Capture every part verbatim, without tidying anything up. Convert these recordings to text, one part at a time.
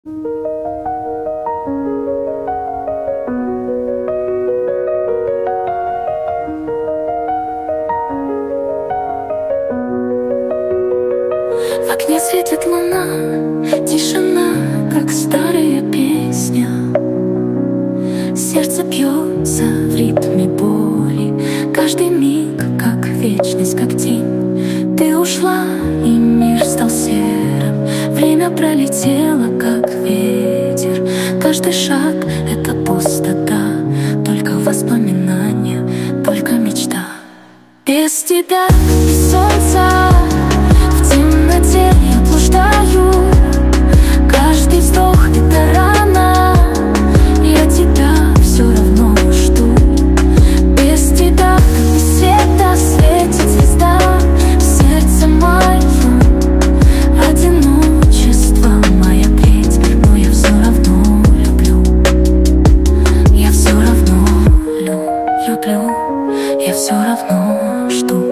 В окне светит луна, тишина, как старая песня. Сердце бьется в ритме боли, каждый миг, как вечность, как день. Ты ушла, и мир стал серым, время пролетело, как ветер. Каждый шаг — это пустота, только воспоминания, только мечта. Без тебя и солнца в темноте я блуждаю. Каждый вздох — это рана, я тебя все равно жду. Без тебя, как без света, светит звезда в сердце моем. Одиночество — моя плеть, но я все равно люблю. Я все равно люблю, я все равно жду.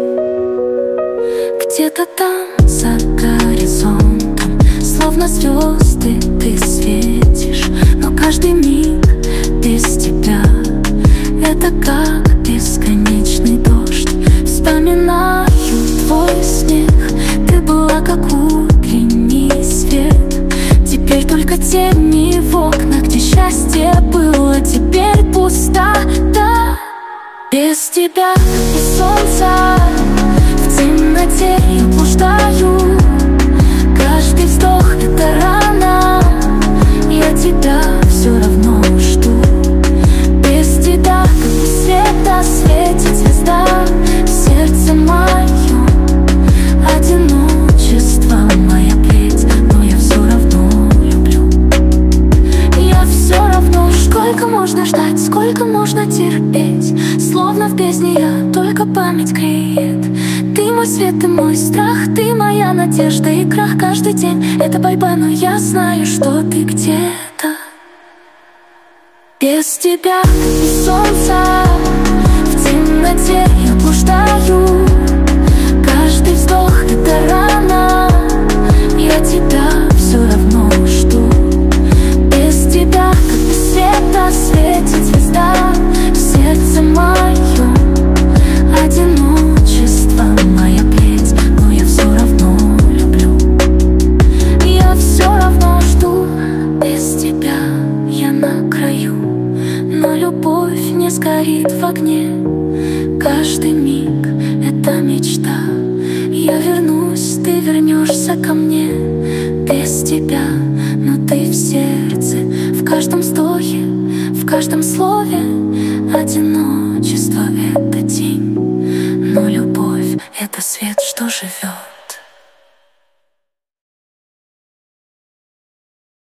Где-то там, за горизонтом, словно звезды ты светишь. Но каждый миг без тебя — это как бесконечный дождь. Вспоминаю твой смех, ты была как утренний свет. Теперь только тени в окнах, где счастье было, теперь пустота. Без тебя и солнца в темноте я блуждаю. Каждый вздох — это рана, я тебя все равно жду. Без тебя, как без света, светит звезда в сердце моем. Одиночество — моя плеть, но я все равно люблю. Я все равно жду. Сколько можно ждать, сколько можно терпеть? Словно в бездне я, только память греет. Ты мой свет, ты мой страх, ты моя надежда и крах. Каждый день это борьба, но я знаю, что ты где-то. Без тебя и солнца в темноте я блуждаю. Каждый вздох — это рана, я тебя все равно жду. Без тебя, как без света, светит звезда в сердце моем. Одиночество — моя плеть, но я все равно люблю. Я все равно жду. Без тебя я на краю, но любовь не сгорит в огне. Каждый миг — это мечта. Я вернусь, ты вернешься ко мне. Без тебя, но ты в сердце, в каждом вздохе, в каждом слове. Одиночество — это тень, но любовь — это свет, что живет.